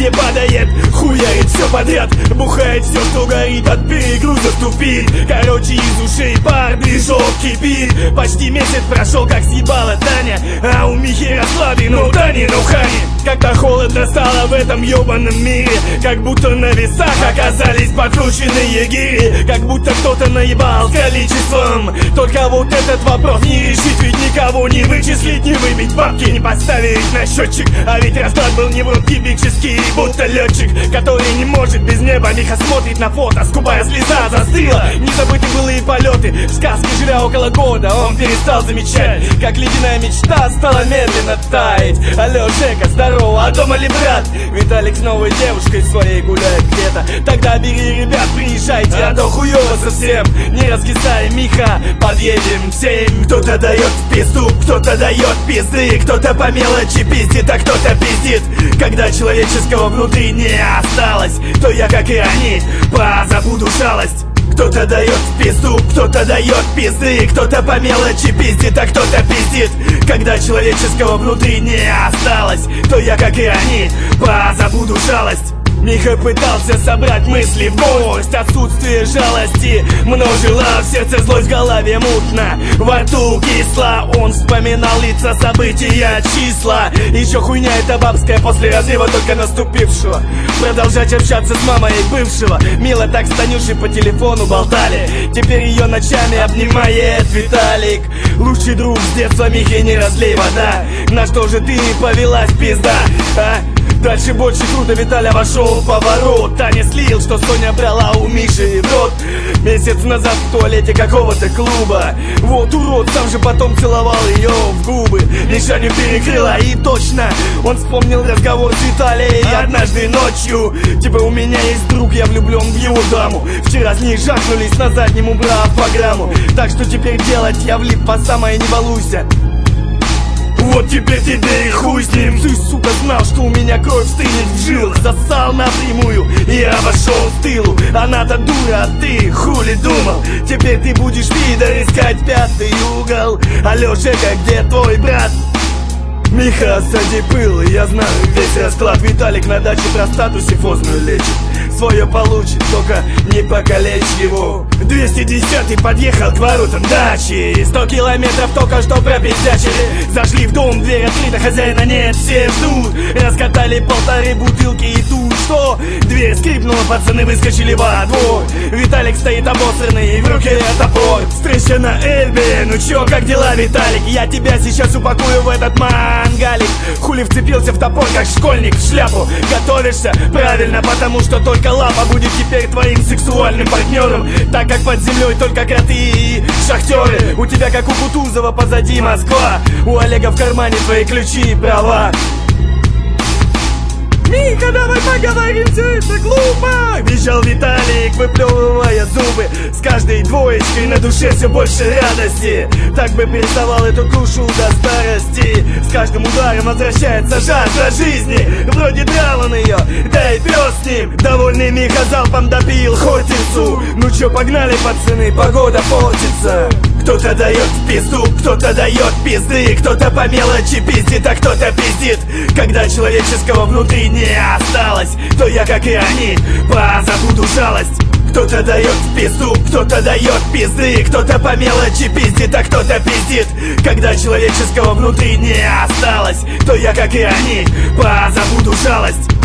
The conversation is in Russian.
где падает, хуярит все подряд, бухает все, что горит, от перегруза тупит. Короче, из ушей пар, движок кипит. Почти месяц прошел, как съебала Таня, а у Михи расслаблен, у Тани на ухане. Как-то холодно стало в этом ебаном мире, как будто на весах оказались подкрученные гири. Как будто кто-то наебал с количеством. Только вот этот вопрос не решить, ведь никого не вычислить, не выбить бабки, не поставить на счетчик. А ведь расклад был невротипический, будто летчик, который не может без неба. Миха смотрит на фото, скупая слеза застыла. Не забыты былые полеты, в сказке живя около года, он перестал замечать, как ледяная мечта стала медленно таять. Алло, Жека, здорово, а дома ли брат? Виталик с новой девушкой своей гуляет где-то. Тогда бери, ребят, приезжайте, а то хуёво совсем. Не раскисай, Миха, подъедем всем. Кто-то дает пизду, кто-то дает пизды, кто-то по мелочи пиздит, а кто-то пиздит. Когда человеческого внутри не осталось, то я, как и они, позабуду жалость. Кто-то дает пизду, кто-то дает пизды, кто-то по мелочи пиздит, а кто-то пиздит. Когда человеческого внутри не осталось, то я, как и они, позабуду жалость. Миха пытался собрать мысли в горсть, отсутствие жалости множило в сердце злость, в голове мутно, во рту кисло. Он вспоминал лица, события, числа. Еще хуйня эта бабская после разрыва только наступившего. Продолжать общаться с мамой бывшего. Мило так с Танюшей по телефону болтали. Теперь ее ночами обнимает Виталик. Лучший друг с детства Михи, не разлей вода. На что же ты повелась, пизда, а? Дальше больше круто, Виталя вошел в поворот. Таня слил, что Соня брала у Миши в рот месяц назад в туалете какого-то клуба. Вот урод, сам же потом целовал ее в губы. Мишаню перекрыла и точно он вспомнил разговор с Виталией однажды ночью. Типа, у меня есть друг, я влюблен в его даму. Вчера с ней жахнулись на заднем, убрав программу. Так что теперь делать, я влип по самое, не балуйся. Вот теперь тебе и хуй с ним. Ты, сука, знал, что у меня кровь стынет в жилах. Засал напрямую, я вошел в тылу. Она-то дура, а ты хули думал? Теперь ты будешь пидор искать пятый угол. Алло, Жека, где твой брат? Миха, осади пыл, я знаю весь расклад. Виталик на даче простату сифозную лечит. Свое получит, только не покалечь его. 210-й подъехал к воротам дачи. 100 километров только что пропиздячили. Зашли в дом, дверь открыта, хозяина нет, все ждут. Раскатали 1,5 бутылки и тут что? Дверь скрипнула, пацаны выскочили во двор. Виталик стоит обосранный, в руке топор. Встреча на Эльбе, ну чё, как дела, Виталик? Я тебя сейчас упакую в этот мангалик. Хули вцепился в топор, как школьник в шляпу. Готовишься? Правильно, потому что только лапа будет теперь твоим сексуальным партнером. Так как под землей только кроты и шахтеры. У тебя, как у Кутузова, позади Москва. У Олега в кармане твои ключи и права. Миха, давай поговорим, все это глупо! Визжал Виталик, выплевывая зубы. С каждой двоечкой на душе все больше радости. Так бы переставал эту душу до старости. С каждым ударом возвращается жажда жизни. Вроде драл он ее, да и пес с ним. Довольный Миха залпом допил Хортицу. Ну чё, погнали, пацаны, погода портится. Кто-то дает пизду, кто-то дает пизды, кто-то по мелочи пиздит, а кто-то пиздит. Когда человеческого внутри не осталось, то я, как и они, позабуду жалость. Кто-то дает пизду, кто-то дает пизды, кто-то по мелочи пиздит, а кто-то пиздит. Когда человеческого внутри не осталось, то я, как и они, позабуду жалость.